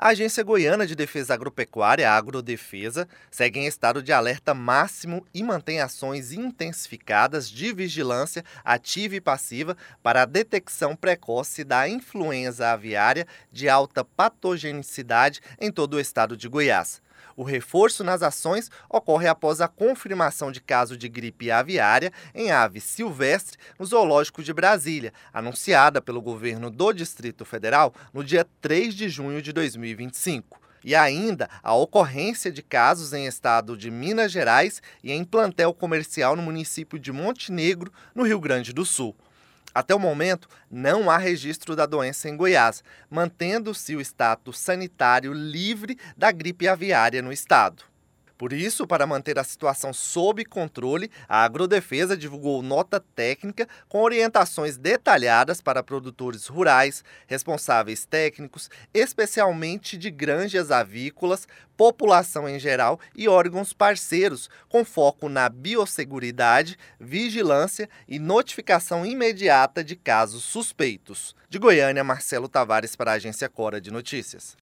A Agência Goiana de Defesa Agropecuária, a Agrodefesa, segue em estado de alerta máximo e mantém ações intensificadas de vigilância ativa e passiva para a detecção precoce da influenza aviária de alta patogenicidade em todo o estado de Goiás. O reforço nas ações ocorre após a confirmação de caso de gripe aviária em ave silvestre no Zoológico de Brasília, anunciada pelo governo do Distrito Federal no dia 3 de junho de 2025. E ainda a ocorrência de casos em estado de Minas Gerais e em plantel comercial no município de Montenegro, no Rio Grande do Sul. Até o momento, não há registro da doença em Goiás, mantendo-se o status sanitário livre da gripe aviária no estado. Por isso, para manter a situação sob controle, a Agrodefesa divulgou nota técnica com orientações detalhadas para produtores rurais, responsáveis técnicos, especialmente de granjas avícolas, população em geral e órgãos parceiros, com foco na biosseguridade, vigilância e notificação imediata de casos suspeitos. De Goiânia, Marcelo Tavares para a Agência Cora de Notícias.